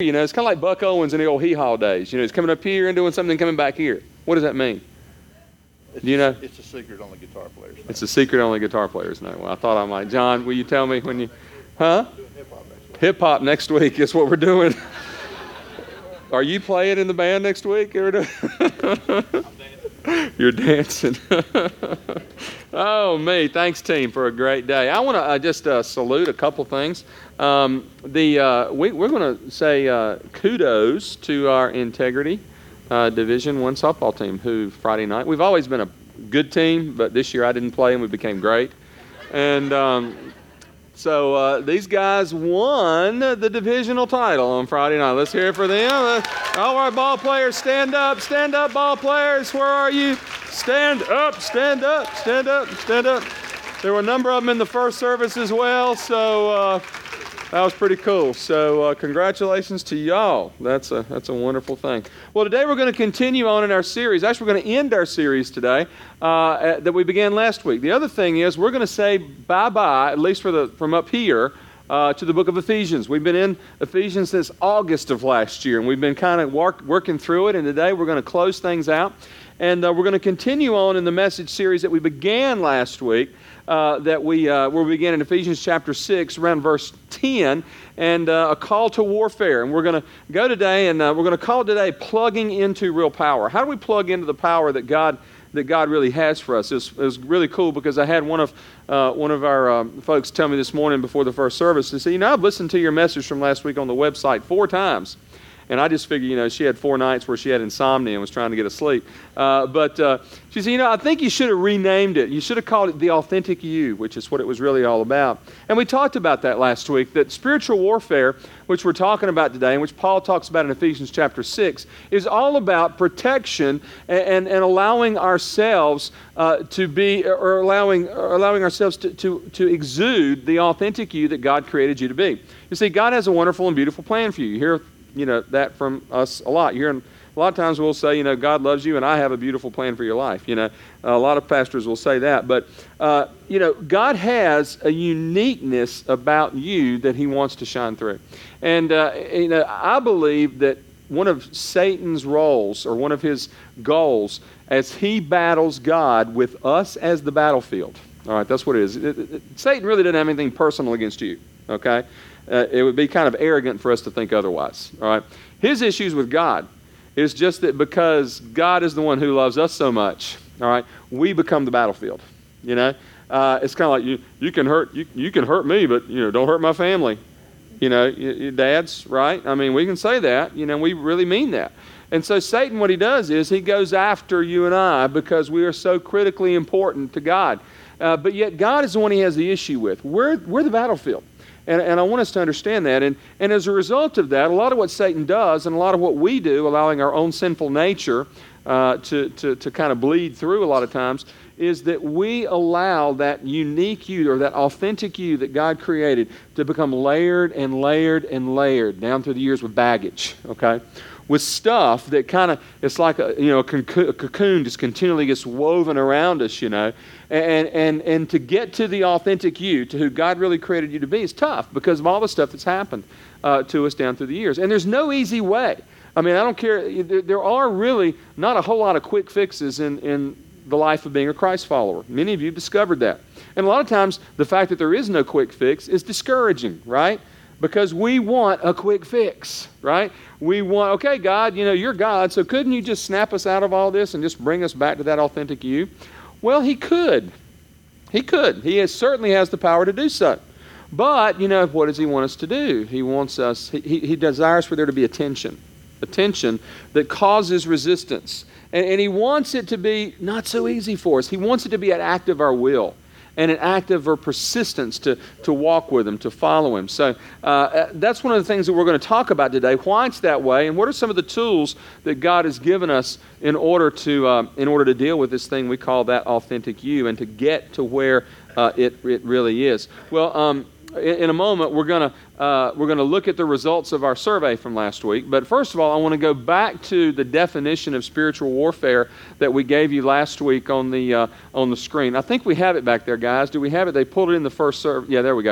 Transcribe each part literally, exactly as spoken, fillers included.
You know, it's kind of like Buck Owens in the old hee-haw days. You know, he's coming up here and doing something and coming back here. What does that mean? It's, Do you know? It's a secret only guitar players know. It's a secret only guitar players know. Well, I thought I might. John, will you tell me when you... Huh? Hip-hop next week. Hip-hop next week is what we're doing. Are you playing in the band next week? You're dancing. Oh, me. Thanks, team, for a great day. I want to uh, just uh, salute a couple things. Um, the uh, we, we're going to say uh, kudos to our Integrity uh, Division One softball team, who Friday night, we've always been a good team, but this year I didn't play and we became great. And um, so uh, these guys won the divisional title on Friday night. Let's hear it for them. Uh, all right, ball players, stand up. Stand up, ball players. Where are you? Stand up, stand up, stand up, stand up. There were a number of them in the first service as well, so uh, that was pretty cool. So uh, congratulations to y'all. That's a, that's a wonderful thing. Well, today we're going to continue on in our series. Actually, we're going to end our series today uh, that we began last week. The other thing is we're going to say bye-bye, at least for the from up here, Uh, to the book of Ephesians. We've been in Ephesians since August of last year, and we've been kind of work, working through it, and today we're going to close things out, and uh, we're going to continue on in the message series that we began last week, uh, that we, uh, where we began in Ephesians chapter six, around verse ten, and uh, a call to warfare. And we're going to go today, and uh, we're going to call it today plugging into real power. How do we plug into the power that God that God really has for us? It was, it was really cool because I had one of uh, one of our um, folks tell me this morning before the first service. They said, you know, I've listened to your message from last week on the website four times. And I just figured, you know, she had four nights where she had insomnia and was trying to get asleep. Uh, but uh, she said, you know, I think you should have renamed it. You should have called it The Authentic You, which is what it was really all about. And we talked about that last week, that spiritual warfare, which we're talking about today, and which Paul talks about in Ephesians chapter six, is all about protection and, and, and allowing ourselves uh, to be, or allowing, or allowing ourselves to, to, to exude the authentic you that God created you to be. You see, God has a wonderful and beautiful plan for you. You hear you know, that from us a lot. You're in, a lot of times we'll say, you know, God loves you and I have a beautiful plan for your life. You know, a lot of pastors will say that. But, uh, you know, God has a uniqueness about you that he wants to shine through. And, uh, you know, I believe that one of Satan's roles or one of his goals as he battles God with us as the battlefield. All right, that's what it is. It, it, Satan really doesn't have anything personal against you, okay? Uh, it would be kind of arrogant for us to think otherwise, all right? His issues with God is just that because God is the one who loves us so much, all right, we become the battlefield, you know? Uh, it's kind of like you you can hurt you, you can hurt me, but, you know, don't hurt my family. You know, your dads, right? I mean, we can say that, you know, we really mean that. And so Satan, what he does is he goes after you and I because we are so critically important to God. Uh, but yet God is the one he has the issue with. We're, we're the battlefield. And, and I want us to understand that. And, and as a result of that, a lot of what Satan does and a lot of what we do, allowing our own sinful nature uh, to, to, to kind of bleed through a lot of times, is that we allow that unique you or that authentic you that God created to become layered and layered and layered down through the years with baggage, okay? With stuff that kind of, it's like a, you know, a cocoon just continually gets woven around us, you know. And, and, and to get to the authentic you, to who God really created you to be, is tough because of all the stuff that's happened uh, to us down through the years. And there's no easy way. I mean, I don't care. There, there are really not a whole lot of quick fixes in, in the life of being a Christ follower. Many of you have discovered that. And a lot of times, the fact that there is no quick fix is discouraging, right? Because we want a quick fix, right? We want, okay, God, you know, you're God, so couldn't you just snap us out of all this and just bring us back to that authentic you? Well, he could. He could. He has, certainly has the power to do so. But, you know, what does he want us to do? He wants us, he, he desires for there to be attention. Attention that causes resistance. And, and he wants it to be not so easy for us. He wants it to be an act of our will and an act of our persistence to, to walk with him, to follow him. So uh, that's one of the things that we're going to talk about today, why it's that way, and what are some of the tools that God has given us in order to uh, in order to deal with this thing we call that authentic you and to get to where uh, it, it really is. Well, um, in, in a moment, we're going to uh, we're going to look at the results of our survey from last week. But first of all, I want to go back to the definition of spiritual warfare that we gave you last week on the uh, on the screen. I think we have it back there, guys. Do we have it? They pulled it in the first survey. Yeah, there we go.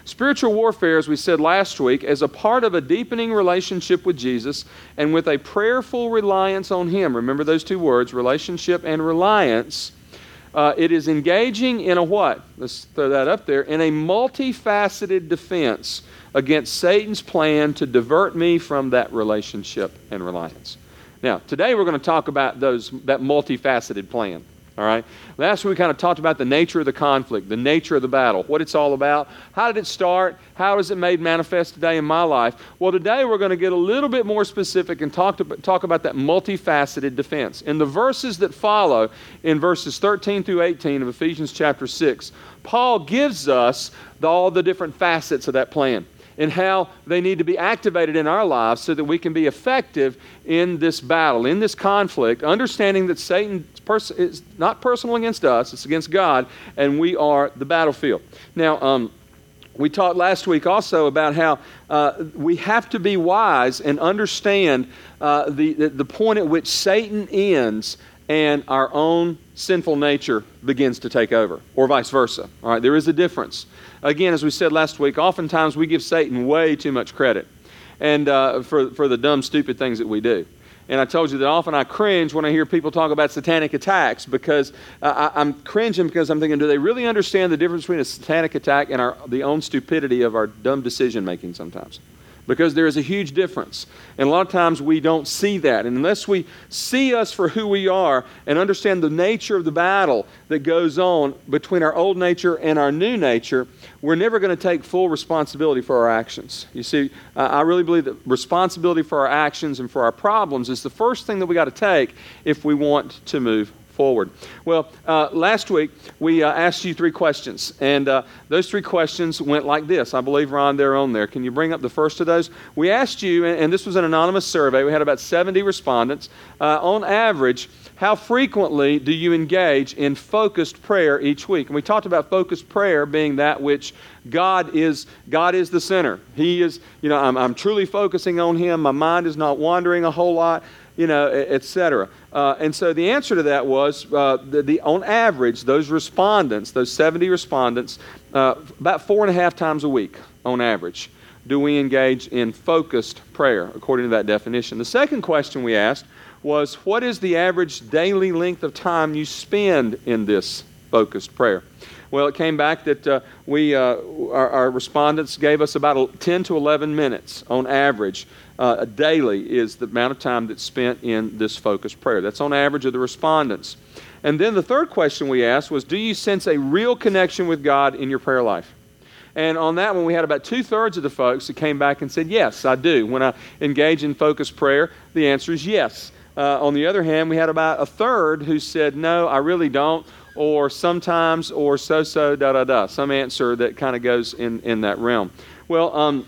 Spiritual warfare, as we said last week, is a part of a deepening relationship with Jesus and with a prayerful reliance on Him. Remember those two words, relationship and reliance. Uh, it is engaging in a what? Let's throw that up there. In a multifaceted defense against Satan's plan to divert me from that relationship and reliance. Now, today we're going to talk about those that multifaceted plan. All right. Last week we kind of talked about the nature of the conflict, the nature of the battle, what it's all about. How did it start? How is it made manifest today in my life? Well, today we're going to get a little bit more specific and talk to, talk about that multifaceted defense. In the verses that follow, in verses thirteen through eighteen of Ephesians chapter six, Paul gives us the, all the different facets of that plan and how they need to be activated in our lives so that we can be effective in this battle, in this conflict, understanding that Satan pers- is not personal against us, it's against God, and we are the battlefield. Now, um, we talked last week also about how uh, we have to be wise and understand uh, the, the, the point at which Satan ends and our own sinful nature begins to take over, or vice versa. All right, there is a difference. Again, as we said last week, oftentimes we give Satan way too much credit and uh, for, for the dumb, stupid things that we do. And I told you that often I cringe when I hear people talk about satanic attacks because uh, I, I'm cringing because I'm thinking, do they really understand the difference between a satanic attack and our, the own stupidity of our dumb decision-making sometimes? Because there is a huge difference. And a lot of times we don't see that. And unless we see us for who we are and understand the nature of the battle that goes on between our old nature and our new nature, we're never going to take full responsibility for our actions. You see, uh, I really believe that responsibility for our actions and for our problems is the first thing that we got to take if we want to move forward. Well, uh, last week we uh, asked you three questions, and uh, those three questions went like this. I believe, Ron, they're on there. Can you bring up the first of those? We asked you, and, and this was an anonymous survey. We had about seventy respondents. Uh, on average, how frequently do you engage in focused prayer each week? And we talked about focused prayer being that which God is God is the center. He is, you know, I'm, I'm truly focusing on Him. My mind is not wandering a whole lot, you know, et cetera. Uh, and so the answer to that was, uh, the, the on average, those respondents, those seventy respondents, uh, about four and a half times a week on average, do we engage in focused prayer, according to that definition. The second question we asked was, what is the average daily length of time you spend in this focused prayer? Well, it came back that uh, we, uh, our, our respondents gave us about ten to eleven minutes on average uh, daily is the amount of time that's spent in this focused prayer. That's on average of the respondents. And then the third question we asked was, do you sense a real connection with God in your prayer life? And on that one, we had about two-thirds of the folks that came back and said, yes, I do. When I engage in focused prayer, the answer is yes. Uh, on the other hand, we had about a third who said, no, I really don't, or sometimes, or so-so, da-da-da, some answer that kind of goes in, in that realm. Well, um,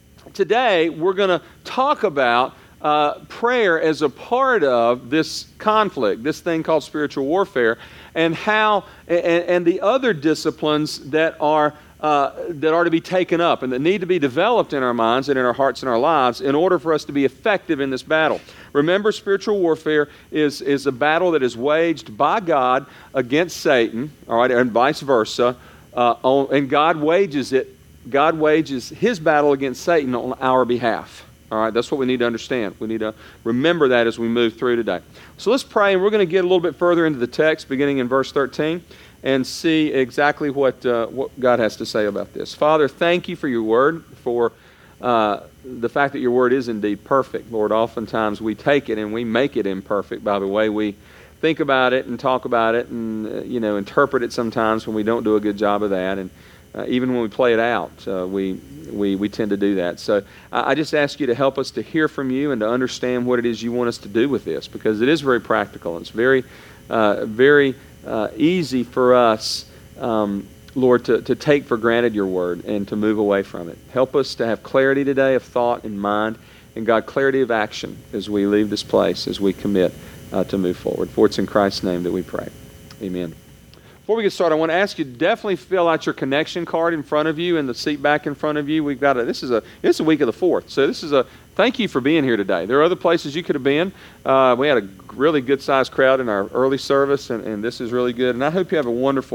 today we're going to talk about uh, prayer as a part of this conflict, this thing called spiritual warfare, and how, and, and the other disciplines that are Uh, that are to be taken up and that need to be developed in our minds and in our hearts and our lives in order for us to be effective in this battle. Remember, spiritual warfare is, is a battle that is waged by God against Satan, all right, and vice versa, uh, on, and God wages it, God wages His battle against Satan on our behalf. All right, that's what we need to understand. We need to remember that as we move through today. So let's pray, and we're going to get a little bit further into the text, beginning in verse thirteen. And see exactly what uh, what God has to say about this. Father, thank you for your word, for uh, the fact that your word is indeed perfect. Lord, oftentimes we take it and we make it imperfect by the way we think about it and talk about it and, uh, you know, interpret it sometimes when we don't do a good job of that. And uh, even when we play it out, uh, we, we, we tend to do that. So I, I just ask you to help us to hear from you and to understand what it is you want us to do with this, because it is very practical. It's very, uh, very... Uh, easy for us, um, Lord, to, to take for granted your word and to move away from it. Help us to have clarity today of thought and mind, and God, clarity of action as we leave this place, as we commit uh, to move forward. For it's in Christ's name that we pray. Amen. Before we get started, I want to ask you to definitely fill out your connection card in front of you and the seat back in front of you. We've got a, this is a, this is a week of the fourth. So this is a, thank you for being here today. There are other places you could have been. Uh, we had a really good sized crowd in our early service, and, and this is really good. And I hope you have a wonderful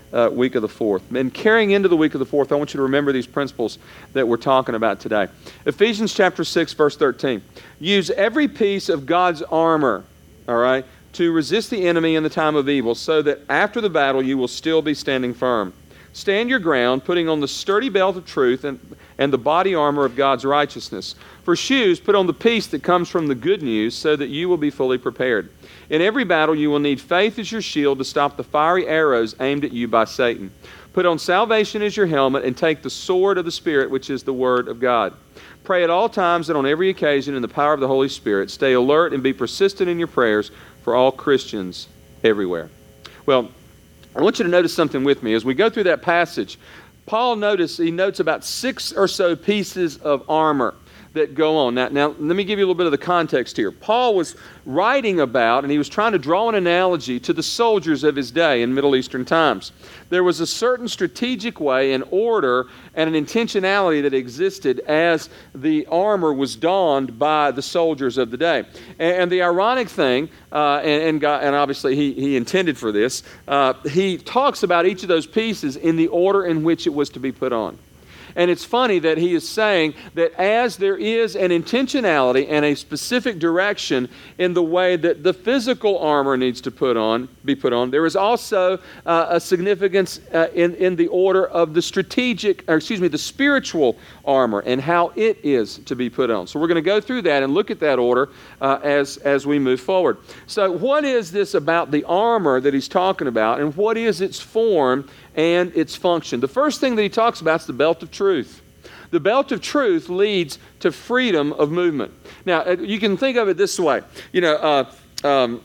uh, week of the fourth. And carrying into the week of the fourth, I want you to remember these principles that we're talking about today. Ephesians chapter six, verse thirteen. Use every piece of God's armor, all right, to resist the enemy in the time of evil, so that after the battle you will still be standing firm. Stand your ground, putting on the sturdy belt of truth and, and the body armor of God's righteousness. For shoes, put on the peace that comes from the good news, so that you will be fully prepared. In every battle you will need faith as your shield to stop the fiery arrows aimed at you by Satan. Put on salvation as your helmet and take the sword of the Spirit, which is the Word of God. Pray at all times and on every occasion in the power of the Holy Spirit. Stay alert and be persistent in your prayers for all Christians everywhere. Well, I want you to notice something with me. As we go through that passage, Paul notice, he notes about six or so pieces of armor that go on. Now, now, let me give you a little bit of the context here. Paul was writing about, and he was trying to draw an analogy to the soldiers of his day in Middle Eastern times. There was a certain strategic way and order and an intentionality that existed as the armor was donned by the soldiers of the day. And, and the ironic thing, uh, and, and, God, and obviously he, he intended for this, uh, he talks about each of those pieces in the order in which it was to be put on. And it's funny that he is saying that as there is an intentionality and a specific direction in the way that the physical armor needs to put on, be put on, there is also uh, a significance uh, in, in the order of the strategic, or excuse me, the spiritual armor and how it is to be put on. So we're going to go through that and look at that order uh, as, as we move forward. So what is this about the armor that he's talking about, and what is its form and its function? The first thing that he talks about is the belt of truth. The belt of truth leads to freedom of movement. Now, you can think of it this way. You know, uh, um,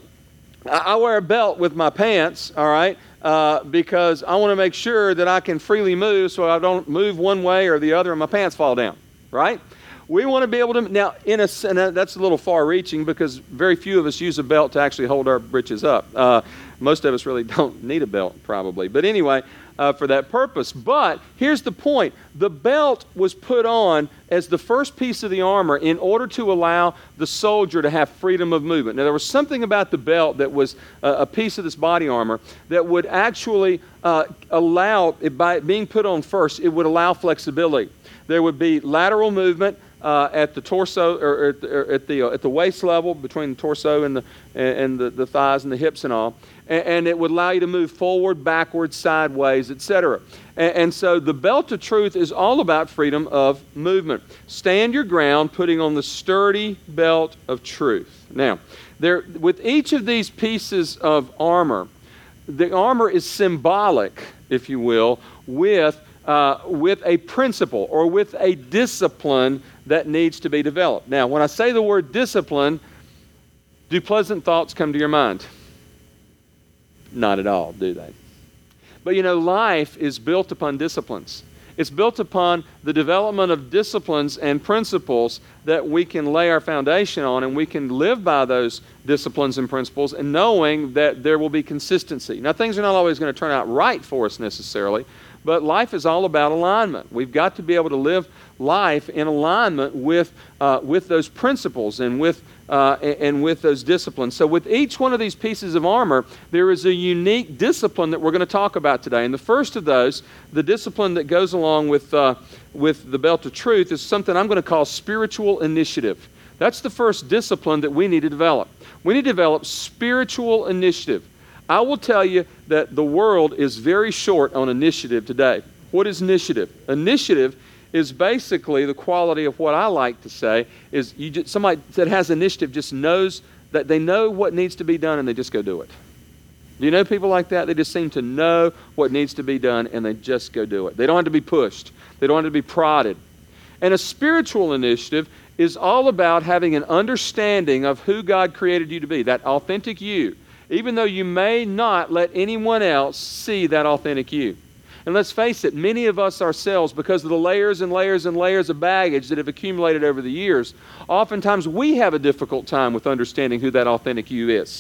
I wear a belt with my pants, all right, uh, because I want to make sure that I can freely move so I don't move one way or the other and my pants fall down, right? We want to be able to, now, in a, and that's a little far-reaching because very few of us use a belt to actually hold our britches up. Uh, most of us really don't need a belt, probably. But anyway, uh, for that purpose. But here's the point. The belt was put on as the first piece of the armor in order to allow the soldier to have freedom of movement. Now, there was something about the belt that was a, a piece of this body armor that would actually uh, allow, it, by it being put on first, it would allow flexibility. There would be lateral movement uh, at the torso, or at the, or at the, uh, at the waist level, between the torso and the, and the, the thighs and the hips and all. And, and it would allow you to move forward, backwards, sideways, et cetera. And, and so the belt of truth is all about freedom of movement. Stand your ground, putting on the sturdy belt of truth. Now, there, with each of these pieces of armor, the armor is symbolic, if you will, with Uh, with a principle or with a discipline that needs to be developed. Now, when I say the word discipline, do pleasant thoughts come to your mind? Not at all, do they? But you know, life is built upon disciplines. It's built upon the development of disciplines and principles that we can lay our foundation on, and we can live by those disciplines and principles, and knowing that there will be consistency. Now, things are not always going to turn out right for us necessarily, but life is all about alignment. We've got to be able to live life in alignment with uh, with those principles and with uh, and with those disciplines. So with each one of these pieces of armor, there is a unique discipline that we're going to talk about today. And the first of those, the discipline that goes along with uh, with the belt of truth, is something I'm going to call spiritual initiative. That's the first discipline that we need to develop. We need to develop spiritual initiative. I will tell you that the world is very short on initiative today. What is initiative? Initiative is basically the quality of what I like to say is you just, somebody that has initiative just knows that they know what needs to be done and they just go do it. Do you know people like that? They just seem to know what needs to be done and they just go do it. They don't have to be pushed. They don't have to be prodded. And a spiritual initiative is all about having an understanding of who God created you to be, that authentic you, even though you may not let anyone else see that authentic you. And let's face it, many of us ourselves, because of the layers and layers and layers of baggage that have accumulated over the years, oftentimes we have a difficult time with understanding who that authentic you is.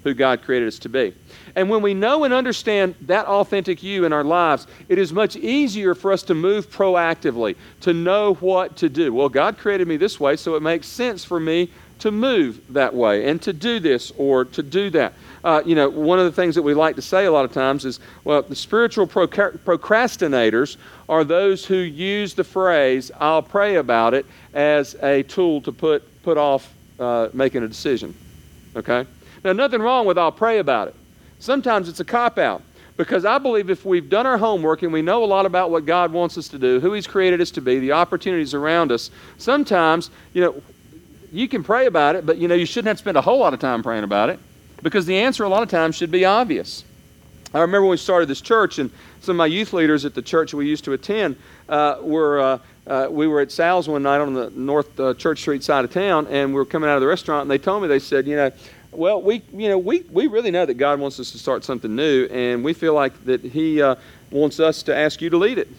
who God created us to be. And when we know and understand that authentic you in our lives, it is much easier for us to move proactively, to know what to do. Well, God created me this way, so it makes sense for me to move that way and to do this or to do that. Uh, you know, one of the things that we like to say a lot of times is, well, the spiritual proca- procrastinators are those who use the phrase, I'll pray about it, as a tool to put, put off uh, making a decision. Okay? Now, nothing wrong with I'll pray about it. Sometimes it's a cop-out, because I believe if we've done our homework and we know a lot about what God wants us to do, who He's created us to be, the opportunities around us, sometimes, you know, you can pray about it, but, you know, you shouldn't have to spend a whole lot of time praying about it, because the answer a lot of times should be obvious. I remember when we started this church, and some of my youth leaders at the church we used to attend uh, were, uh, uh, we were at Sal's one night on the North uh, Church Street side of town, and we were coming out of the restaurant, and they told me, they said, you know, well, we, you know, we, we really know that God wants us to start something new, and we feel like that He uh, wants us to ask you to lead it.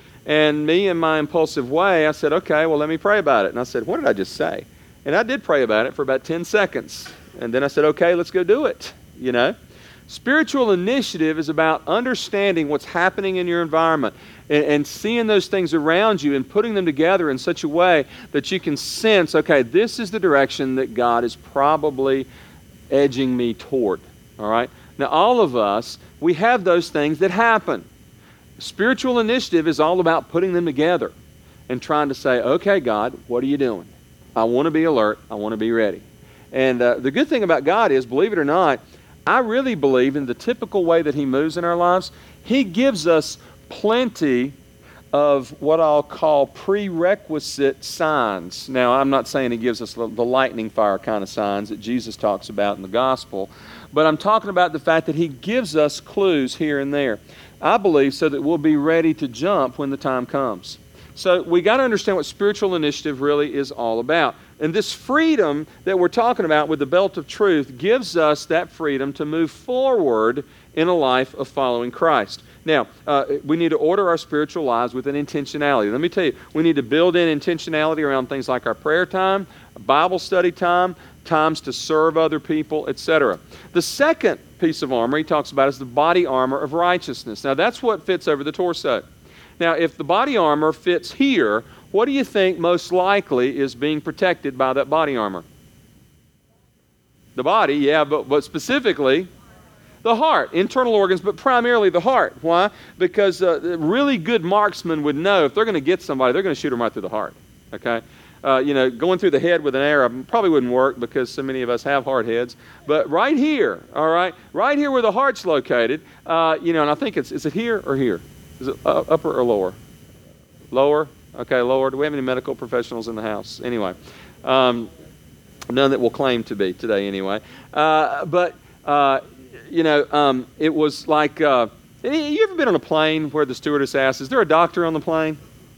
And me, in my impulsive way, I said, okay, well, let me pray about it. And I said, what did I just say? And I did pray about it for about ten seconds. And then I said, okay, let's go do it, you know. Spiritual initiative is about understanding what's happening in your environment and, and seeing those things around you and putting them together in such a way that you can sense, okay, this is the direction that God is probably edging me toward, all right? Now, all of us, we have those things that happen. Spiritual initiative is all about putting them together and trying to say, okay, God, what are you doing? I want to be alert. I want to be ready. And uh, the good thing about God is, believe it or not, I really believe in the typical way that He moves in our lives. He gives us plenty of what I'll call prerequisite signs. Now, I'm not saying He gives us the, the lightning fire kind of signs that Jesus talks about in the gospel, but I'm talking about the fact that He gives us clues here and there. I believe so that we'll be ready to jump when the time comes. So we got to understand what spiritual initiative really is all about. And this freedom that we're talking about with the belt of truth gives us that freedom to move forward in a life of following Christ. Now, uh, we need to order our spiritual lives with an intentionality. Let me tell you, we need to build in intentionality around things like our prayer time, Bible study time, times to serve other people, et cetera. The second piece of armor he talks about is the body armor of righteousness. Now, that's what fits over the torso. Now, if the body armor fits here, what do you think most likely is being protected by that body armor? The body, yeah, but, but specifically the heart, internal organs, but primarily the heart. Why? Because uh, a really good marksman would know if they're going to get somebody, they're going to shoot them right through the heart. Okay? Uh, you know, going through the head with an arrow probably wouldn't work because so many of us have hard heads. But right here, all right, right here where the heart's located, uh, you know, and I think it's, is it here or here? Is it upper or lower? Lower? Okay, lower. Do we have any medical professionals in the house? Anyway, um, none that will claim to be today anyway. Uh, but, uh, you know, um, it was like, uh, you ever been on a plane where the stewardess asks, is there a doctor on the plane?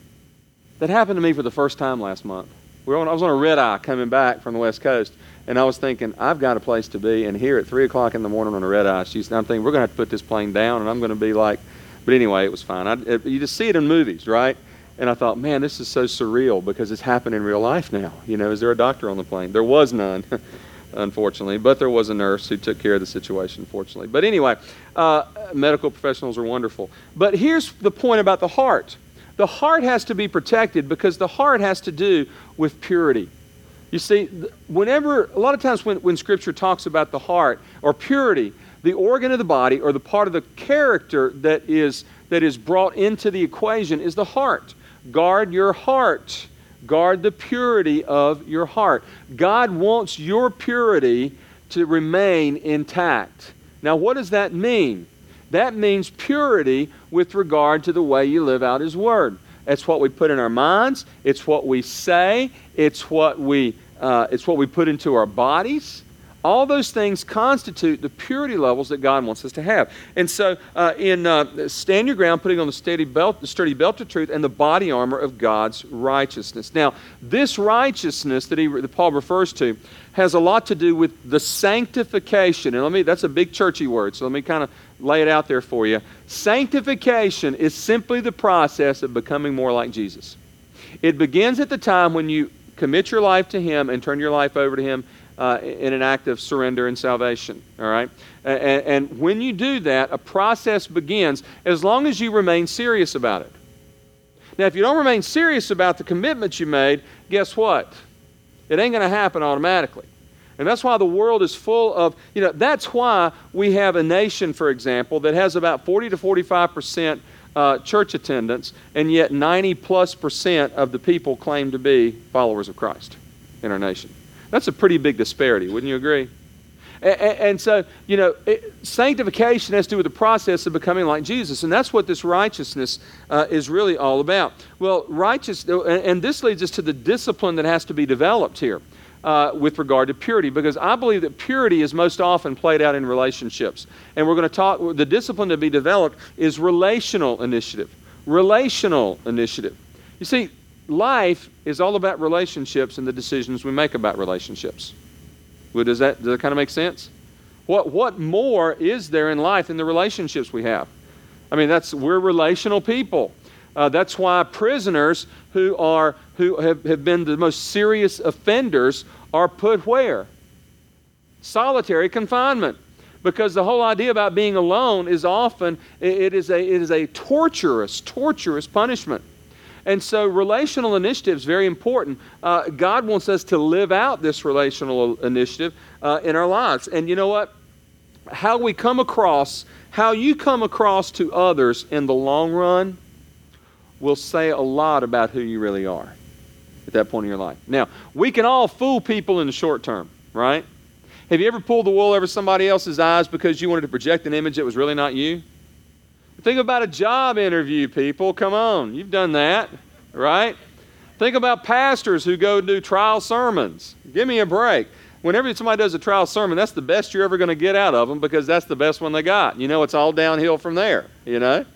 That happened to me for the first time last month. We were on, I was on a red eye coming back from the West Coast, and I was thinking, I've got a place to be, and here at three o'clock in the morning on a red eye, she's, I'm thinking, we're going to have to put this plane down, and I'm going to be like, but anyway, it was fine. I, it, you just see it in movies, right? And I thought, man, this is so surreal because it's happened in real life now. You know, is there a doctor on the plane? There was none, unfortunately, but there was a nurse who took care of the situation, fortunately. But anyway, uh, medical professionals are wonderful. But here's the point about the heart. The heart has to be protected because the heart has to do with purity. You see, whenever, a lot of times when, when Scripture talks about the heart or purity, the organ of the body or the part of the character that is, that is brought into the equation is the heart. Guard your heart. Guard the purity of your heart. God wants your purity to remain intact. Now, what does that mean? That means purity with regard to the way you live out His Word. It's what we put in our minds. It's what we say. It's what we, uh, it's what we put into our bodies. All those things constitute the purity levels that God wants us to have. And so uh, in uh, stand your ground, putting on the steady belt, the sturdy belt of truth and the body armor of God's righteousness. Now, this righteousness that, he, that Paul refers to has a lot to do with the sanctification. And let me, that's a big churchy word, so let me kind of lay it out there for you. Sanctification is simply the process of becoming more like Jesus. It begins at the time when you commit your life to Him and turn your life over to Him uh, in an act of surrender and salvation. All right? And, and when you do that, a process begins as long as you remain serious about it. Now, if you don't remain serious about the commitment you made, guess what? It ain't going to happen automatically. And that's why the world is full of, you know, that's why we have a nation, for example, that has about forty to forty-five percent uh, church attendance, and yet ninety plus percent of the people claim to be followers of Christ in our nation. That's a pretty big disparity, wouldn't you agree? And, and so, you know, it, sanctification has to do with the process of becoming like Jesus, and that's what this righteousness uh, is really all about. Well, righteous, and this leads us to the discipline that has to be developed here. Uh, with regard to purity, because I believe that purity is most often played out in relationships. And we're going to talk, the discipline to be developed is relational initiative. Relational initiative. You see, life is all about relationships and the decisions we make about relationships. Well, does that, does that kind of make sense? What, what more is there in life than the relationships we have? I mean, that's, we're relational people. Uh, that's why prisoners who are who have, have been the most serious offenders are put where? Solitary confinement. Because the whole idea about being alone is often, it is a, it is a torturous, torturous punishment. And so relational initiative is very important. Uh, God wants us to live out this relational initiative uh, in our lives. And you know what? How we come across, how you come across to others in the long run will say a lot about who you really are at that point in your life. Now, we can all fool people in the short term, right? Have you ever pulled the wool over somebody else's eyes because you wanted to project an image that was really not you? Think about a job interview, people. Come on, you've done that, right? Think about pastors who go do trial sermons. Give me a break. Whenever somebody does a trial sermon, that's the best you're ever going to get out of them because that's the best one they got. You know, it's all downhill from there, you know?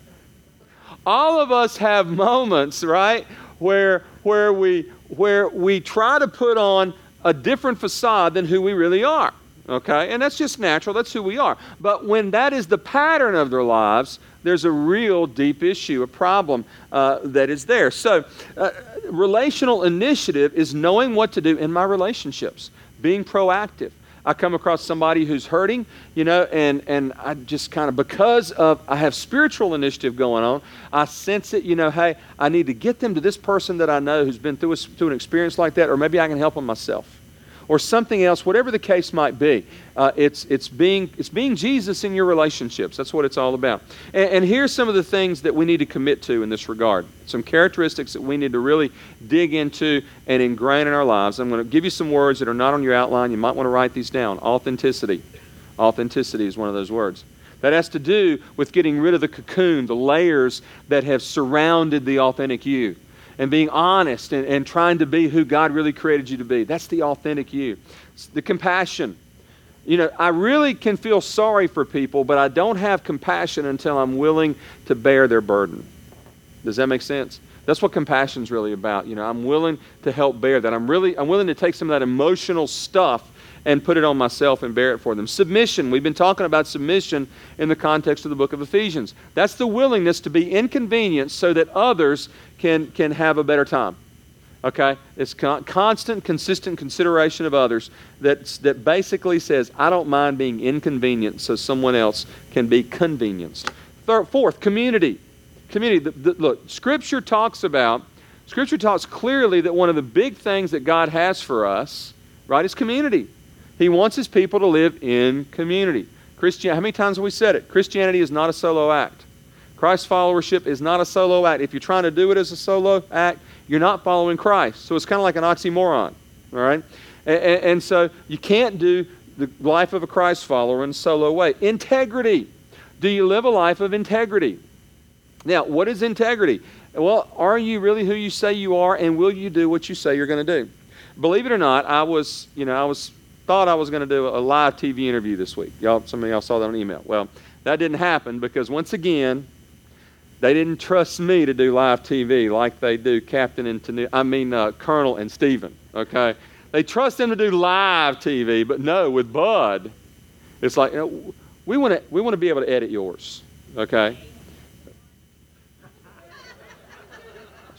All of us have moments, right, where where we where we try to put on a different facade than who we really are. Okay? And that's just natural. That's who we are. But when that is the pattern of their lives, there's a real deep issue, a problem uh, that is there. So, uh, relational initiative is knowing what to do in my relationships, being proactive. I come across somebody who's hurting, you know, and, and I just kind of, because of, I have spiritual initiative going on, I sense it, you know, hey, I need to get them to this person that I know who's been through, a, through an experience like that, or maybe I can help them myself. Or something else, whatever the case might be. Uh, it's, it's, being, it's being Jesus in your relationships. That's what it's all about. And, and here's some of the things that we need to commit to in this regard. Some characteristics that we need to really dig into and ingrain in our lives. I'm going to give you some words that are not on your outline. You might want to write these down. Authenticity. Authenticity is one of those words. That has to do with getting rid of the cocoon, the layers that have surrounded the authentic you. And being honest and, and trying to be who God really created you to be. That's the authentic you. It's the compassion. You know, I really can feel sorry for people, but I don't have compassion until I'm willing to bear their burden. Does that make sense? That's what compassion is really about. You know, I'm willing to help bear that. I'm really, I'm willing to take some of that emotional stuff and put it on myself and bear it for them. Submission. We've been talking about submission in the context of the book of Ephesians. That's the willingness to be inconvenienced so that others can, can have a better time. Okay? It's con- constant, consistent consideration of others that's, that basically says, I don't mind being inconvenienced so someone else can be convenienced. Third, fourth, community. Community. The, the, look, Scripture talks about, Scripture talks clearly that one of the big things that God has for us, right, is community. He wants His people to live in community. Christian, how many times have we said it? Christianity is not a solo act. Christ followership is not a solo act. If you're trying to do it as a solo act, you're not following Christ. So it's kind of like an oxymoron, all right? And, and, and so you can't do the life of a Christ follower in a solo way. Integrity. Do you live a life of integrity? Now, what is integrity? Well, are you really who you say you are, and will you do what you say you're going to do? Believe it or not, I was, you know, I was thought I was going to do a live T V interview this week. Y'all, some of y'all saw that on email. Well, that didn't happen because once again, they didn't trust me to do live T V like they do Captain and Tanu- I mean uh, Colonel and Stephen. Okay, they trust them to do live T V, but no, with Bud, it's like, you know, we want to we want to be able to edit yours. Okay.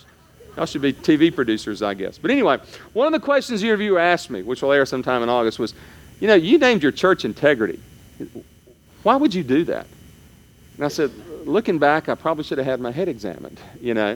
Y'all should be T V producers, I guess. But anyway, one of the questions the interviewer asked me, which will air sometime in August, was, you know, you named your church Integrity. Why would you do that? And I said, looking back, I probably should have had my head examined, you know.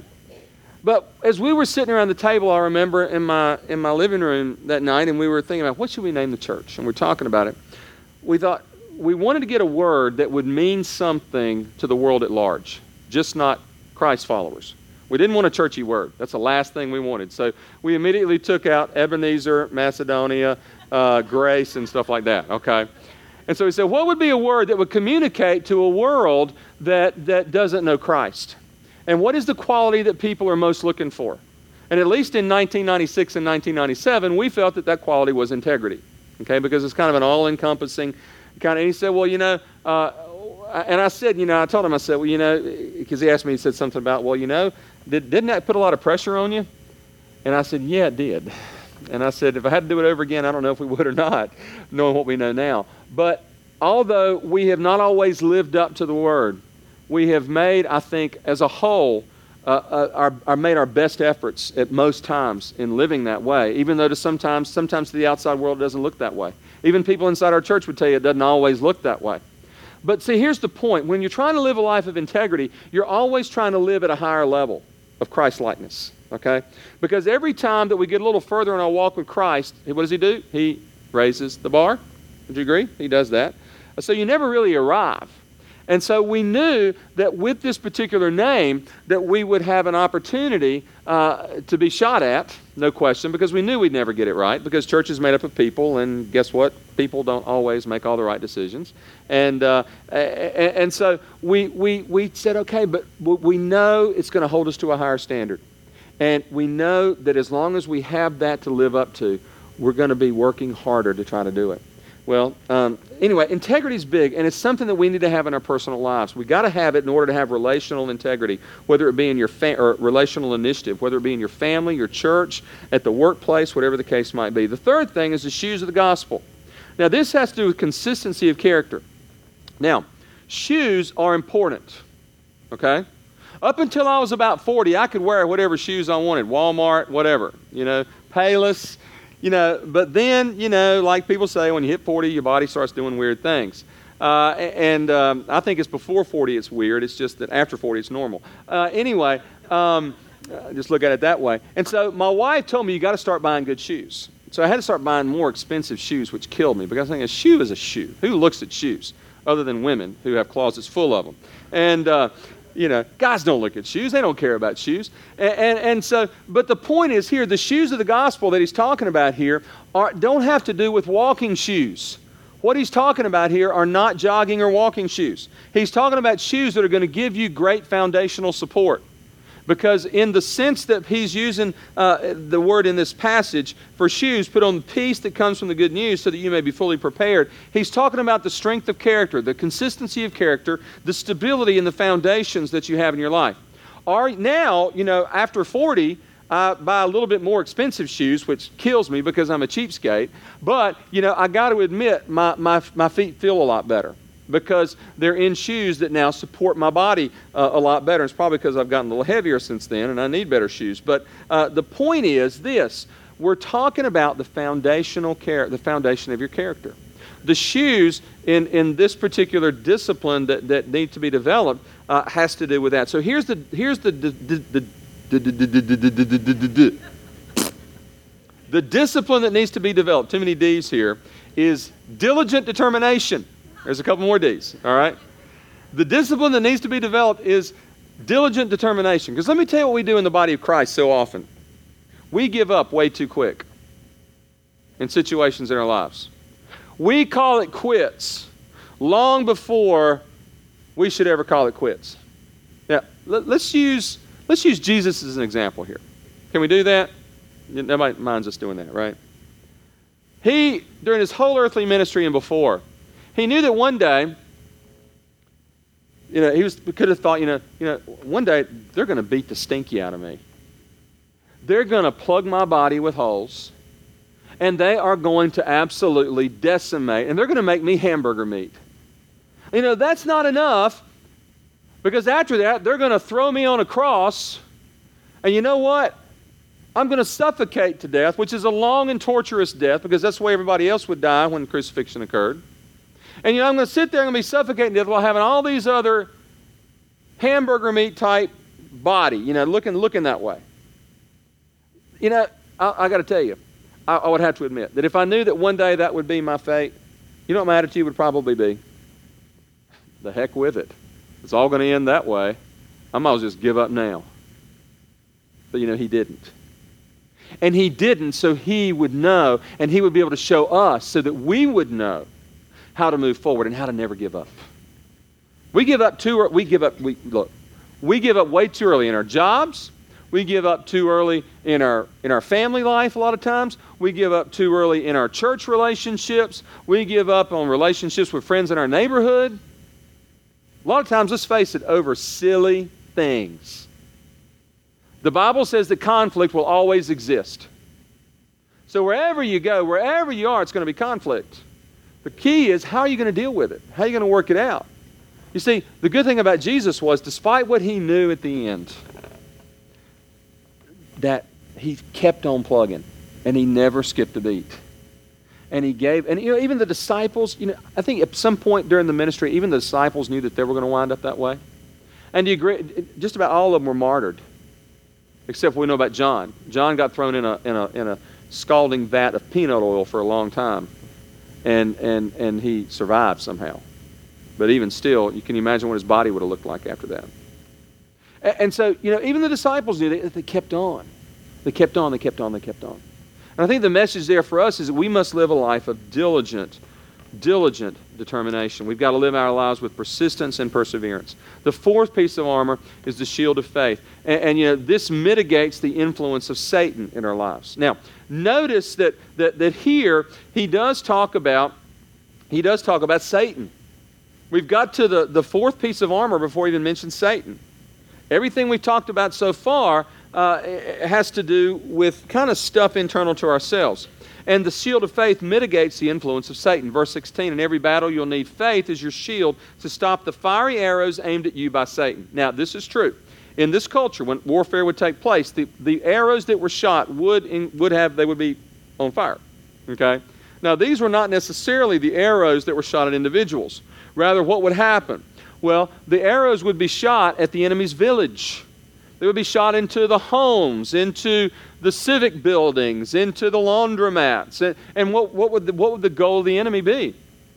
But as we were sitting around the table, I remember in my in my living room that night, and we were thinking about, what should we name the church? And we're talking about it. We thought we wanted to get a word that would mean something to the world at large, just not Christ followers. We didn't want a churchy word. That's the last thing we wanted. So we immediately took out Ebenezer, Macedonia, uh, Grace, and stuff like that, okay? And so we said, what would be a word that would communicate to a world that, that doesn't know Christ? And what is the quality that people are most looking for? And at least in nineteen ninety-six and nineteen ninety-seven, we felt that that quality was integrity, okay? Because it's kind of an all-encompassing kind of, and he said, well, you know, uh, and I said, you know, I told him, I said, well, you know, because he asked me, he said something about, well, you know, did, didn't that put a lot of pressure on you? And I said, yeah, it did. And I said, if I had to do it over again, I don't know if we would or not, knowing what we know now. But although we have not always lived up to the word, we have made, I think, as a whole, uh, uh, our, our made our best efforts at most times in living that way, even though to sometimes, sometimes to the outside world it doesn't look that way. Even people inside our church would tell you it doesn't always look that way. But see, here's the point. When you're trying to live a life of integrity, you're always trying to live at a higher level of Christ-likeness, okay? Because every time that we get a little further in our walk with Christ, what does he do? He raises the bar. Would you agree? He does that. So you never really arrive. And so we knew that with this particular name that we would have an opportunity uh, to be shot at, no question, because we knew we'd never get it right, because church is made up of people, and guess what? People don't always make all the right decisions. And uh, and so we, we, we said, okay, but we know it's going to hold us to a higher standard. And we know that as long as we have that to live up to, we're going to be working harder to try to do it. Well, um, anyway, integrity is big, and it's something that we need to have in our personal lives. We've got to have it in order to have relational integrity, whether it be in your fa- or relational initiative, whether it be in your family, your church, at the workplace, whatever the case might be. The third thing is the shoes of the gospel. Now, this has to do with consistency of character. Now, shoes are important, okay? Up until I was about forty, I could wear whatever shoes I wanted, Walmart, whatever, you know, Payless. You know, but then, you know, like people say, when you hit forty, your body starts doing weird things. Uh, and um, I think it's before forty it's weird. It's just that after forty it's normal. Uh, anyway, um, just look at it that way. And so my wife told me, you got to start buying good shoes. So I had to start buying more expensive shoes, which killed me, because I think a shoe is a shoe. Who looks at shoes other than women who have closets full of them? And uh, You know, guys don't look at shoes. They don't care about shoes. And, and, and so, but the point is here, the shoes of the gospel that he's talking about here are, don't have to do with walking shoes. What he's talking about here are not jogging or walking shoes. He's talking about shoes that are going to give you great foundational support. Because in the sense that he's using uh, the word in this passage for shoes, put on the peace that comes from the good news so that you may be fully prepared. He's talking about the strength of character, the consistency of character, the stability in the foundations that you have in your life. Are now, you know, after forty, I buy a little bit more expensive shoes, which kills me because I'm a cheapskate. But, you know, I got to admit, my, my, my feet feel a lot better, because they're in shoes that now support my body uh, a lot better. It's probably because I've gotten a little heavier since then and I need better shoes. But uh, the point is this. We're talking about the foundational care, the foundation of your character. The shoes in, in this particular discipline that, that need to be developed uh, has to do with that. So here's the here's the the, the, the, the, the, the, the, the discipline that needs to be developed. Too many D's here. Is diligent determination. There's a couple more D's, all right? The discipline that needs to be developed is diligent determination. Because let me tell you what we do in the body of Christ so often. We give up way too quick in situations in our lives. We call it quits long before we should ever call it quits. Now, let, let's use let's use Jesus as an example here. Can we do that? Nobody minds us doing that, right? He, during his whole earthly ministry and before, he knew that one day, you know, he was could have thought, you know, you know, one day they're going to beat the stinky out of me. They're going to plug my body with holes, and they are going to absolutely decimate, and they're going to make me hamburger meat. You know, that's not enough, because after that, they're going to throw me on a cross, and you know what? I'm going to suffocate to death, which is a long and torturous death because that's the way everybody else would die when the crucifixion occurred. And you know, I'm going to sit there and be suffocating to death while having all these other hamburger meat type body, you know, looking looking that way. You know, I, I got to tell you, I, I would have to admit that if I knew that one day that would be my fate, you know what my attitude would probably be? The heck with it. It's all going to end that way. I might as well just give up now. But you know, he didn't. And he didn't so he would know, and he would be able to show us so that we would know how to move forward and how to never give up. We give up too early. We give up, we, look, we give up way too early in our jobs. We give up too early in our in our family life a lot of times. We give up too early in our church relationships. We give up on relationships with friends in our neighborhood. A lot of times, let's face it, over silly things. The Bible says that conflict will always exist. So wherever you go, wherever you are, it's going to be conflict. The key is, how are you going to deal with it? How are you going to work it out? You see, the good thing about Jesus was, despite what he knew at the end, that he kept on plugging, and he never skipped a beat. And he gave, and you know, even the disciples, you know, I think at some point during the ministry, even the disciples knew that they were going to wind up that way. And do you agree? Just about all of them were martyred, except we know about John. John got thrown in a in a in a scalding vat of peanut oil for a long time, and and and he survived somehow. But even still, you can imagine what his body would have looked like after that. And, and so, you know, even the disciples knew that they kept on. They kept on, they kept on, they kept on. And I think the message there for us is that we must live a life of diligent, diligent determination. We've got to live our lives with persistence and perseverance. The fourth piece of armor is the shield of faith. And, and you know, this mitigates the influence of Satan in our lives. Now, notice that, that, that here he does talk about, he does talk about Satan. We've got to the, the fourth piece of armor before he even mentions Satan. Everything we've talked about so far uh, has to do with kind of stuff internal to ourselves. And the shield of faith mitigates the influence of Satan. Verse sixteen, in every battle you'll need faith as your shield to stop the fiery arrows aimed at you by Satan. Now, this is true. In this culture, when warfare would take place, the, the arrows that were shot would, in, would have, they would be on fire. Okay? Now, these were not necessarily the arrows that were shot at individuals. Rather, what would happen? Well, the arrows would be shot at the enemy's village. They would be shot into the homes, into the civic buildings, into the laundromats. And, and what, what, would the, what would the goal of the enemy be?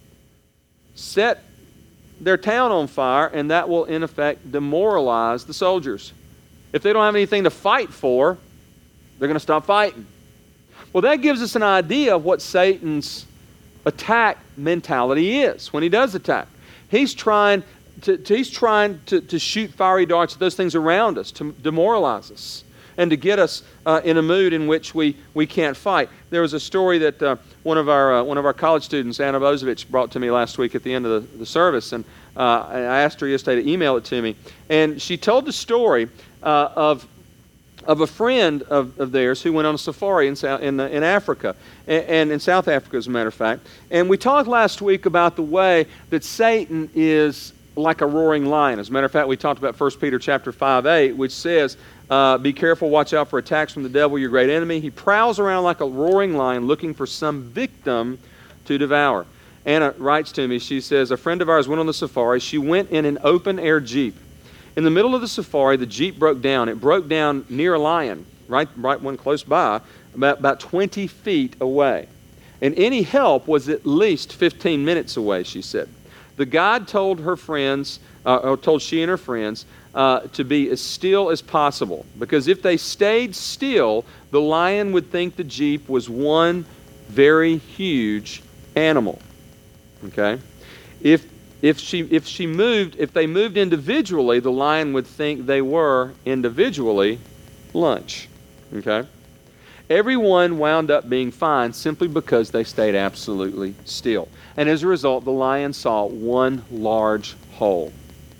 Set their town on fire, and that will, in effect, demoralize the soldiers. If they don't have anything to fight for, they're going to stop fighting. Well, that gives us an idea of what Satan's attack mentality is when he does attack. He's trying to, to he's trying to, to shoot fiery darts at those things around us, to demoralize us, and to get us uh, in a mood in which we, we can't fight. There was a story that uh, one of our uh, one of our college students, Anna Bozovich, brought to me last week at the end of the, the service, and uh, I asked her yesterday to email it to me, and she told the story uh, of. of a friend of, of theirs who went on a safari in, South, in, in Africa, and, and in South Africa, as a matter of fact. And we talked last week about the way that Satan is like a roaring lion. As a matter of fact, we talked about First Peter chapter five eight, which says, uh, be careful, watch out for attacks from the devil, your great enemy. He prowls around like a roaring lion looking for some victim to devour. Anna writes to me, she says, a friend of ours went on the safari. She went in an open-air Jeep. In the middle of the safari, the Jeep broke down. It broke down near a lion, right, right one close by, about, about twenty feet away. And any help was at least fifteen minutes away, she said. The guide told her friends, uh, or told she and her friends, uh, to be as still as possible. Because if they stayed still, the lion would think the Jeep was one very huge animal. Okay? If If she if she moved, if they moved individually, the lion would think they were individually lunch. Okay? Everyone wound up being fine simply because they stayed absolutely still. And as a result, the lion saw one large hole.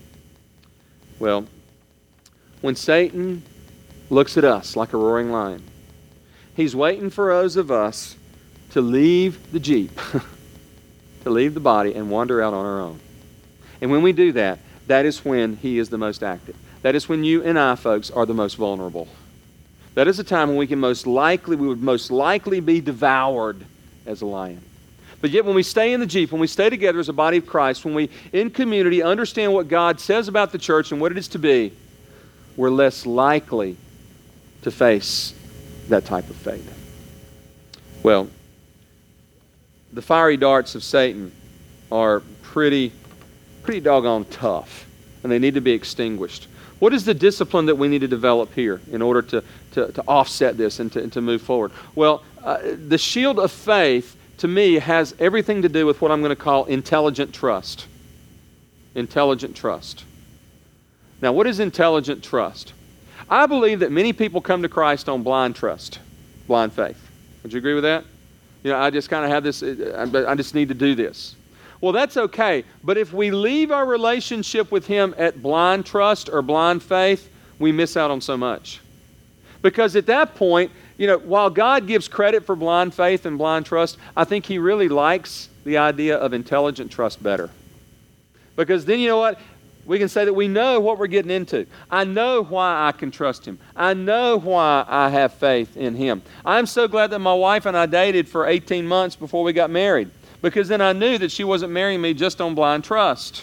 Well, when Satan looks at us like a roaring lion, he's waiting for those of us to leave the Jeep, to leave the body and wander out on our own. And when we do that, that is when he is the most active. That is when you and I, folks, are the most vulnerable. That is a time when we can most likely, we would most likely be devoured as a lion. But yet when we stay in the Jeep, when we stay together as a body of Christ, when we, in community, understand what God says about the church and what it is to be, we're less likely to face that type of fate. Well, the fiery darts of Satan are pretty, pretty doggone tough, and they need to be extinguished. What is the discipline that we need to develop here in order to, to, to offset this and to, and to move forward? Well, uh, the shield of faith, to me, has everything to do with what I'm going to call intelligent trust. Intelligent trust. Now, what is intelligent trust? I believe that many people come to Christ on blind trust, blind faith. Would you agree with that? You know, I just kind of have this, I just need to do this. Well, that's okay. But if we leave our relationship with Him at blind trust or blind faith, we miss out on so much. Because at that point, you know, while God gives credit for blind faith and blind trust, I think He really likes the idea of intelligent trust better. Because then, you know what? We can say that we know what we're getting into. I know why I can trust Him. I know why I have faith in Him. I'm so glad that my wife and I dated for eighteen months before we got married. Because then I knew that she wasn't marrying me just on blind trust.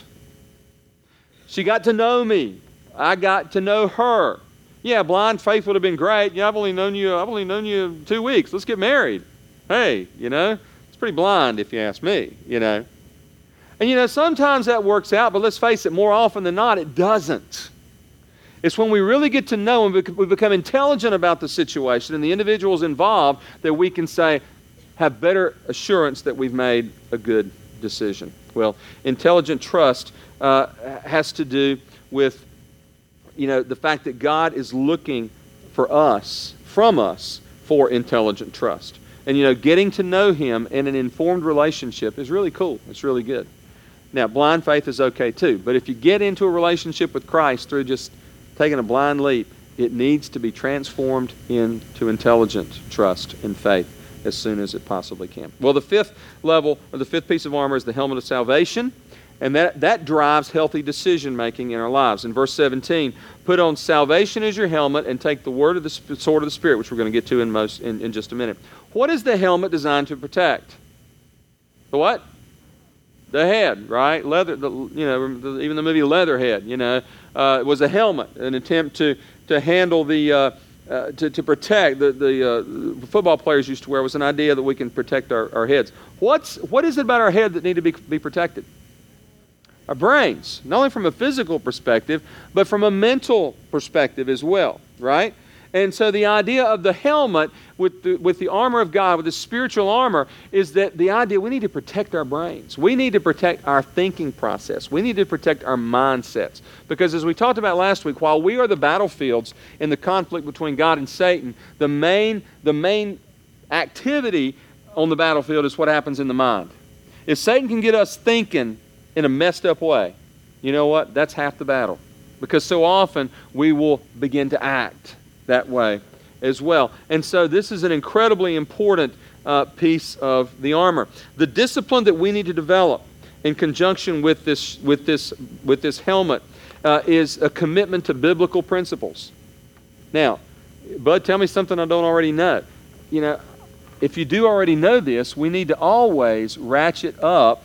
She got to know me. I got to know her. Yeah, blind faith would have been great. Yeah, I've only known you, I've only known you two weeks. Let's get married. Hey, you know, it's pretty blind if you ask me, you know. And you know, sometimes that works out, but let's face it, more often than not, it doesn't. It's when we really get to know and we become intelligent about the situation and the individuals involved that we can say, have better assurance that we've made a good decision. Well, intelligent trust uh, has to do with, you know, the fact that God is looking for us, from us, for intelligent trust. And, you know, getting to know Him in an informed relationship is really cool. It's really good. Now, blind faith is okay too. But if you get into a relationship with Christ through just taking a blind leap, it needs to be transformed into intelligent trust and faith as soon as it possibly can. Well, the fifth level, or the fifth piece of armor, is the helmet of salvation. And that, that drives healthy decision-making in our lives. In verse seventeen, put on salvation as your helmet and take the word of the sword of the Spirit, which we're going to get to in, most, in, in just a minute. What is the helmet designed to protect? The what? The head, right? Leather, the, you know, the, even the movie Leatherhead, you know, uh, was a helmet, an attempt to, to handle the, uh, uh, to, to protect, the, the, uh, the football players used to wear, was an idea that we can protect our, our heads. What's, what is it about our head that need to be, be protected? Our brains, not only from a physical perspective, but from a mental perspective as well, right? And so the idea of the helmet with the, with the armor of God, with the spiritual armor, is that the idea we need to protect our brains. We need to protect our thinking process. We need to protect our mindsets. Because as we talked about last week, while we are the battlefields in the conflict between God and Satan, the main, the main activity on the battlefield is what happens in the mind. If Satan can get us thinking in a messed up way, you know what? That's half the battle. Because so often we will begin to act that way as well. And so this is an incredibly important uh, piece of the armor. The discipline that we need to develop in conjunction with this, with this, with this helmet uh, is a commitment to biblical principles. Now, Bud, tell me something I don't already know. You know, if you do already know this, we need to always ratchet up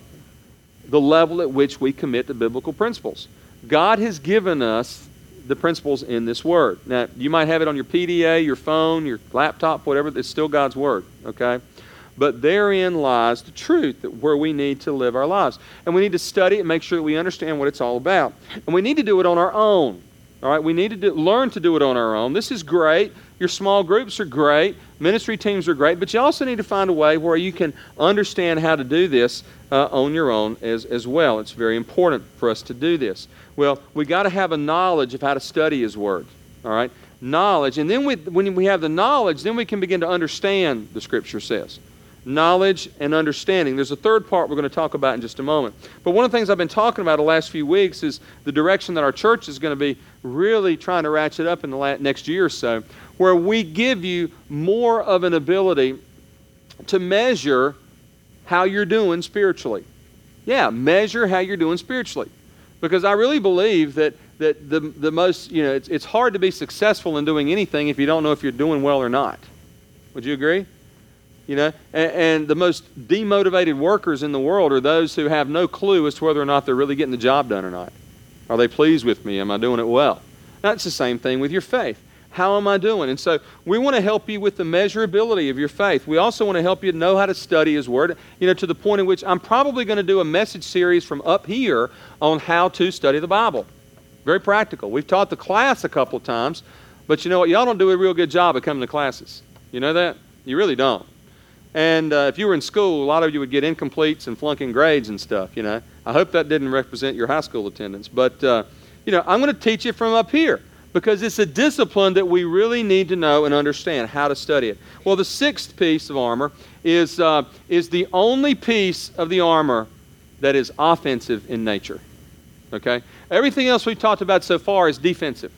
the level at which we commit to biblical principles. God has given us the principles in this Word. Now, you might have it on your P D A, your phone, your laptop, whatever. It's still God's Word, okay? But therein lies the truth that where we need to live our lives. And we need to study it and make sure that we understand what it's all about. And we need to do it on our own, all right? We need to do, learn to do it on our own. This is great. Your small groups are great. Ministry teams are great. But you also need to find a way where you can understand how to do this uh, on your own as, as well. It's very important for us to do this. Well, we got to have a knowledge of how to study His Word, all right? Knowledge. And then we, when we have the knowledge, then we can begin to understand, the Scripture says. Knowledge and understanding. There's a third part we're going to talk about in just a moment. But one of the things I've been talking about the last few weeks is the direction that our church is going to be really trying to ratchet up in the la- next year or so, where we give you more of an ability to measure how you're doing spiritually. Yeah, measure how you're doing spiritually. Because I really believe that that the, the most, you know, it's, it's hard to be successful in doing anything if you don't know if you're doing well or not. Would you agree? You know, and, and the most demotivated workers in the world are those who have no clue as to whether or not they're really getting the job done or not. Are they pleased with me? Am I doing it well? That's the same thing with your faith. How am I doing? And so we want to help you with the measurability of your faith. We also want to help you know how to study His Word, you know, to the point in which I'm probably going to do a message series from up here on how to study the Bible. Very practical. We've taught the class a couple of times, but you know what? Y'all don't do a real good job of coming to classes. You know that? You really don't. And uh, if you were in school, a lot of you would get incompletes and flunking grades and stuff, you know. I hope that didn't represent your high school attendance. But, uh, you know, I'm going to teach it from up here, because it's a discipline that we really need to know and understand how to study it. Well, the sixth piece of armor is, uh, is the only piece of the armor that is offensive in nature. Okay? Everything else we've talked about so far is defensive.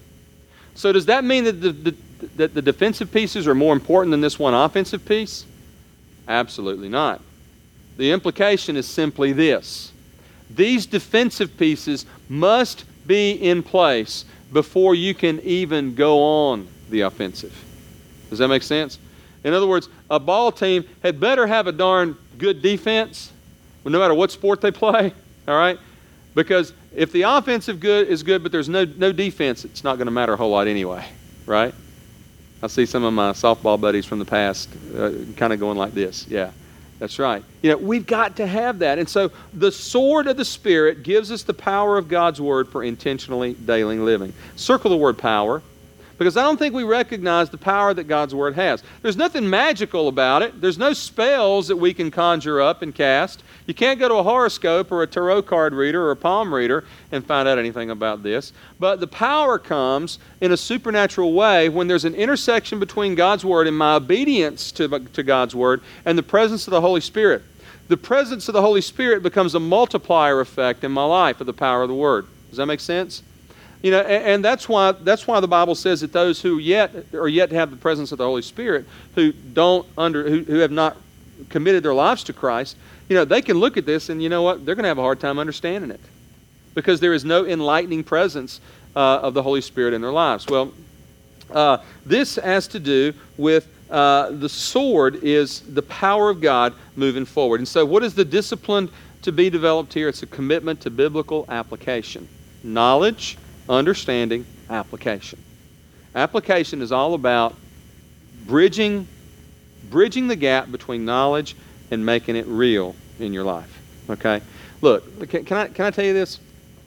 So does that mean that the, the, that the defensive pieces are more important than this one offensive piece? Absolutely not. The implication is simply this. These defensive pieces must be in place before you can even go on the offensive. Does that make sense? In other words, a ball team had better have a darn good defense, no matter what sport they play, all right? Because if the offensive good is good, but there's no, no defense, it's not going to matter a whole lot anyway, right? I see some of my softball buddies from the past uh, kind of going like this. Yeah, that's right. You know, we've got to have that. And so the sword of the Spirit gives us the power of God's Word for intentionally daily living. Circle the word power, because I don't think we recognize the power that God's Word has. There's nothing magical about it. There's no spells that we can conjure up and cast. You can't go to a horoscope or a tarot card reader or a palm reader and find out anything about this. But the power comes in a supernatural way when there's an intersection between God's Word and my obedience to, to God's Word and the presence of the Holy Spirit. The presence of the Holy Spirit becomes a multiplier effect in my life of the power of the Word. Does that make sense? You know, and, and that's why that's why the Bible says that those who yet are yet to have the presence of the Holy Spirit, who don't under who, who have not committed their lives to Christ, you know, they can look at this and you know what? They're going to have a hard time understanding it, because there is no enlightening presence uh, of the Holy Spirit in their lives. Well, uh, this has to do with uh, the sword is the power of God moving forward. And so what is the discipline to be developed here? It's a commitment to biblical application. Knowledge, understanding, application. Application is all about bridging, bridging the gap between knowledge and making it real in your life. Okay? Look, can, can I can I tell you this?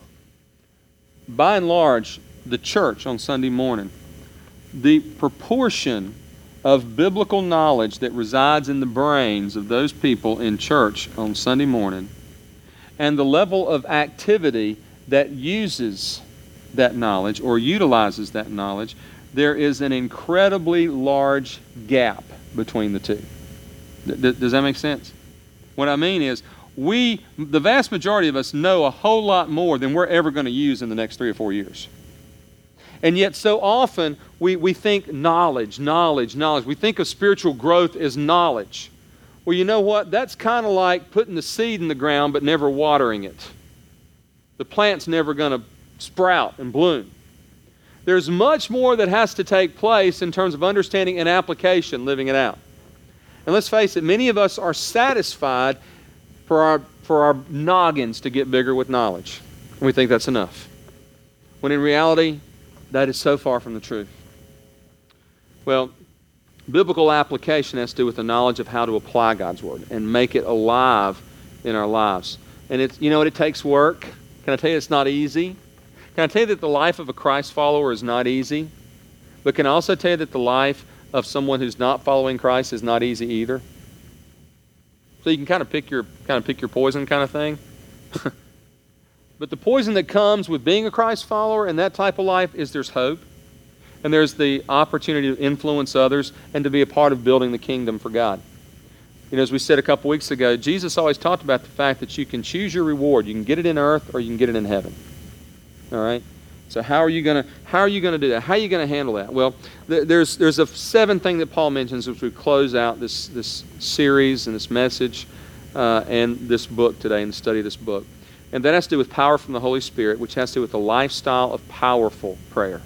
By and large, the church on Sunday morning, the proportion of biblical knowledge that resides in the brains of those people in church on Sunday morning, and the level of activity that uses that knowledge or utilizes that knowledge, there is an incredibly large gap between the two. D- does that make sense? What I mean is, we, the vast majority of us, know a whole lot more than we're ever going to use in the next three or four years. And yet so often we, we think knowledge, knowledge, knowledge. We think of spiritual growth as knowledge. Well, you know what? That's kind of like putting the seed in the ground but never watering it. The plant's never going to sprout and bloom. There's much more that has to take place in terms of understanding and application, living it out. And let's face it, many of us are satisfied for our, for our noggins to get bigger with knowledge. And we think that's enough. When in reality, that is so far from the truth. Well, biblical application has to do with the knowledge of how to apply God's Word and make it alive in our lives. And it's, you know what, it takes work. Can I tell you it's not easy? Can I tell you that the life of a Christ follower is not easy? But can I also tell you that the life of someone who's not following Christ is not easy either? So you can kind of pick your kind of pick your poison kind of thing. But the poison that comes with being a Christ follower and that type of life is there's hope. And there's the opportunity to influence others and to be a part of building the kingdom for God. You know, as we said a couple weeks ago, Jesus always talked about the fact that you can choose your reward. You can get it in earth or you can get it in heaven. All right? So how are you going to how are you going to do that? How are you going to handle that? Well, th- there's there's a seventh thing that Paul mentions as we close out this this series and this message uh, and this book today and study this book. And that has to do with power from the Holy Spirit, which has to do with the lifestyle of powerful prayer.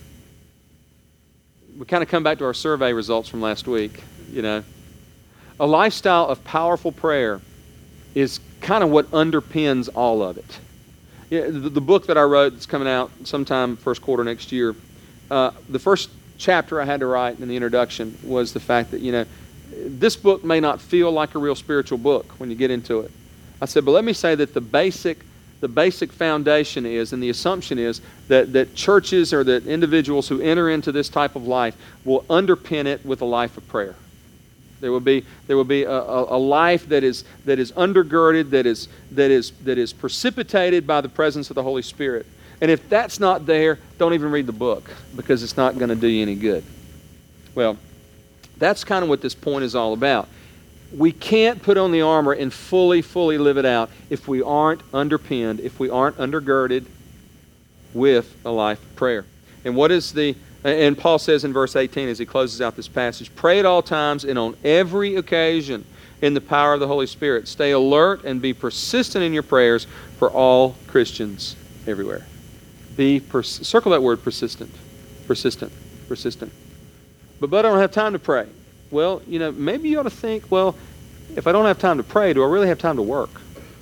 We kind of come back to our survey results from last week, you know. A lifestyle of powerful prayer is kind of what underpins all of it. Yeah, the, the book that I wrote that's coming out sometime first quarter next year, uh, the first chapter I had to write in the introduction was the fact that, you know, this book may not feel like a real spiritual book when you get into it. I said, but let me say that the basic the basic foundation is, and the assumption is, that, that churches or that individuals who enter into this type of life will underpin it with a life of prayer. There will be there will be a, a, a life that is that is undergirded, that is that is that is precipitated by the presence of the Holy Spirit. And if that's not there, don't even read the book, because it's not going to do you any good. Well, that's kind of what this point is all about. We can't put on the armor and fully, fully live it out if we aren't underpinned, if we aren't undergirded with a life of prayer. And what is the, and Paul says in verse eighteen as he closes out this passage, pray at all times and on every occasion in the power of the Holy Spirit. Stay alert and be persistent in your prayers for all Christians everywhere. Be, pers- circle that word, persistent. Persistent. Persistent. But, but I don't have time to pray. Well, you know, maybe you ought to think, well, if I don't have time to pray, do I really have time to work?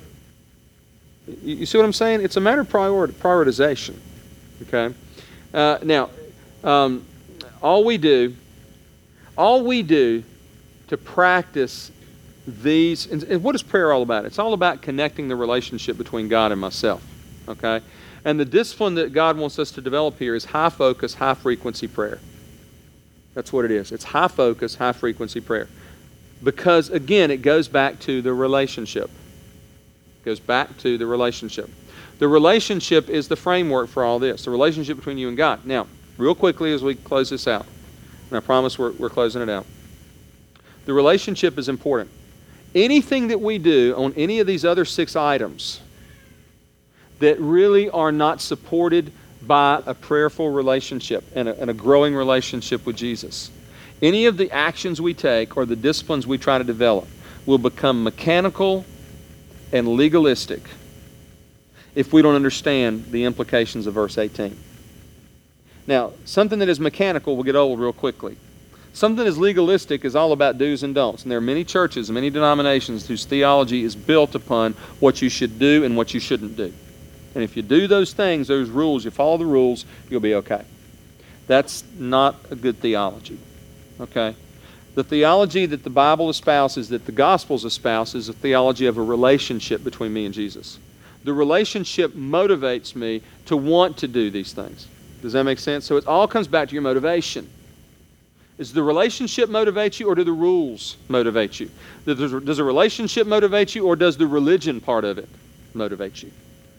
You, you see what I'm saying? It's a matter of priori- prioritization. Okay? Uh, now, um, all we do, all we do to practice these, and, and what is prayer all about? It's all about connecting the relationship between God and myself. Okay? And the discipline that God wants us to develop here is high focus, high frequency prayer. That's what it is. It's high focus, high frequency prayer. Because, again, it goes back to the relationship. It goes back to the relationship. The relationship is the framework for all this, the relationship between you and God. Now, real quickly as we close this out, and I promise we're, we're closing it out. The relationship is important. Anything that we do on any of these other six items that really are not supported by a prayerful relationship and a, and a growing relationship with Jesus, any of the actions we take or the disciplines we try to develop will become mechanical and legalistic if we don't understand the implications of verse eighteen. Now, something that is mechanical will get old real quickly. Something that is legalistic is all about do's and don'ts. And there are many churches, many denominations whose theology is built upon what you should do and what you shouldn't do. And if you do those things, those rules, you follow the rules, you'll be okay. That's not a good theology. Okay? The theology that the Bible espouses, that the Gospels espouse, is a theology of a relationship between me and Jesus. The relationship motivates me to want to do these things. Does that make sense? So it all comes back to your motivation. Does the relationship motivate you, or do the rules motivate you? Does a relationship motivate you, or does the religion part of it motivate you?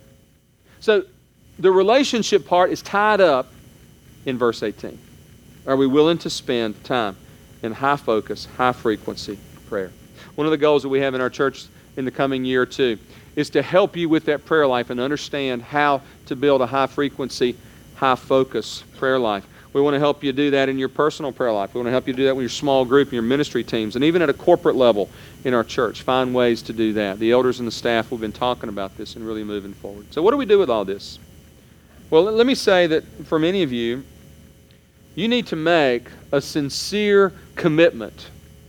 So the relationship part is tied up in verse eighteen. Are we willing to spend time in high focus, high frequency prayer? One of the goals that we have in our church in the coming year or two is to help you with that prayer life and understand how to build a high frequency, high focus prayer life. We want to help you do that in your personal prayer life. We want to help you do that with your small group and your ministry teams, and even at a corporate level in our church. Find ways to do that. The elders and the staff have been talking about this and really moving forward. So what do we do with all this? Well, let me say that for many of you, you need to make a sincere commitment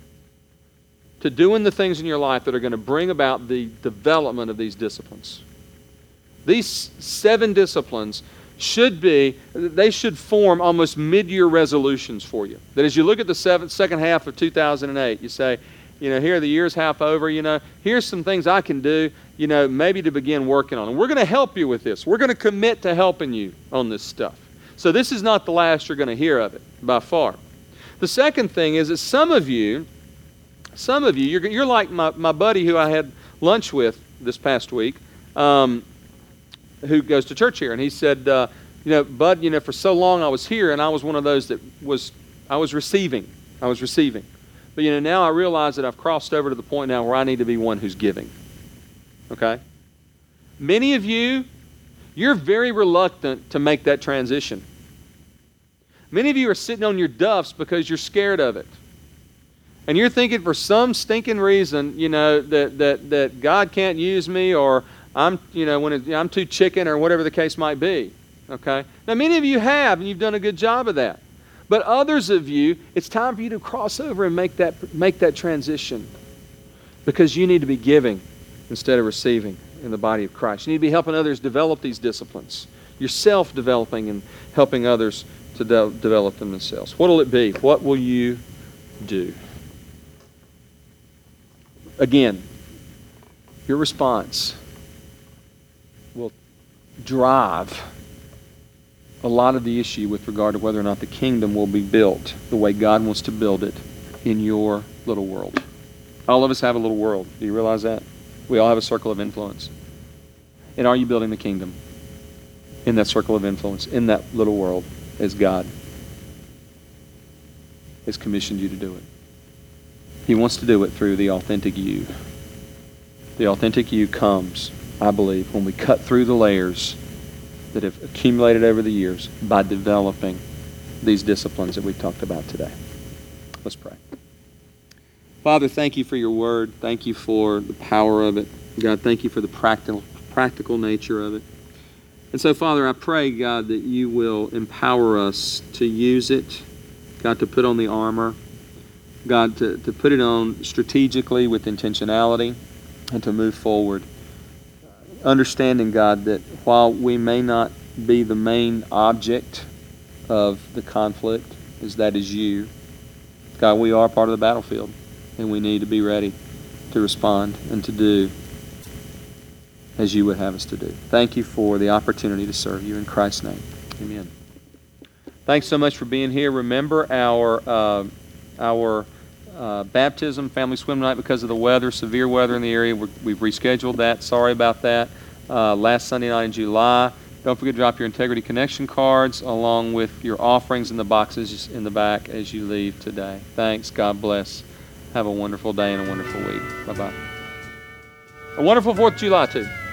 to doing the things in your life that are going to bring about the development of these disciplines. These seven disciplines should be, they should form almost mid-year resolutions for you. That as you look at the seventh, second half of two thousand eight, you say, you know, here the year's half over, you know, here's some things I can do, you know, maybe to begin working on. And we're going to help you with this. We're going to commit to helping you on this stuff. So this is not the last you're going to hear of it, by far. The second thing is that some of you, some of you, you're, you're like my, my buddy who I had lunch with this past week, um, who goes to church here, and he said, uh, you know, Bud, you know, for so long I was here, and I was one of those that was, I was receiving. I was receiving. But, you know, now I realize that I've crossed over to the point now where I need to be one who's giving. Okay? Many of you, you're very reluctant to make that transition. Many of you are sitting on your duffs because you're scared of it. And you're thinking for some stinking reason, you know, that, that, that God can't use me, or I'm, you know, when it, I'm too chicken or whatever the case might be. Okay? Now, many of you have, and you've done a good job of that. But others of you, it's time for you to cross over and make that, make that transition. Because you need to be giving instead of receiving in the body of Christ. You need to be helping others develop these disciplines. Yourself developing and helping others to de- develop them themselves. What will it be? What will you do? Again, your response will drive a lot of the issue with regard to whether or not the kingdom will be built the way God wants to build it in your little world. All of us have a little world. Do you realize that? We all have a circle of influence. And are you building the kingdom in that circle of influence, in that little world, as God has commissioned you to do it? He wants to do it through the authentic you. The authentic you comes, I believe, when we cut through the layers that have accumulated over the years by developing these disciplines that we've talked about today. Let's pray. Father, thank you for your word. Thank you for the power of it. God, thank you for the practical, practical nature of it. And so, Father, I pray, God, that you will empower us to use it, God, to put on the armor, God, to, to put it on strategically with intentionality and to move forward. Understanding, God, that while we may not be the main object of the conflict, as that is you, God, we are part of the battlefield, and we need to be ready to respond and to do as you would have us to do. Thank you for the opportunity to serve you in Christ's name. Amen. Thanks so much for being here. Remember our uh, our uh, baptism, family swim night because of the weather, severe weather in the area. We're, we've rescheduled that. Sorry about that. Uh, last Sunday night in July. Don't forget to drop your Integrity Connection cards along with your offerings in the boxes in the back as you leave today. Thanks. God bless. Have a wonderful day and a wonderful week. Bye-bye. A wonderful fourth of July, too.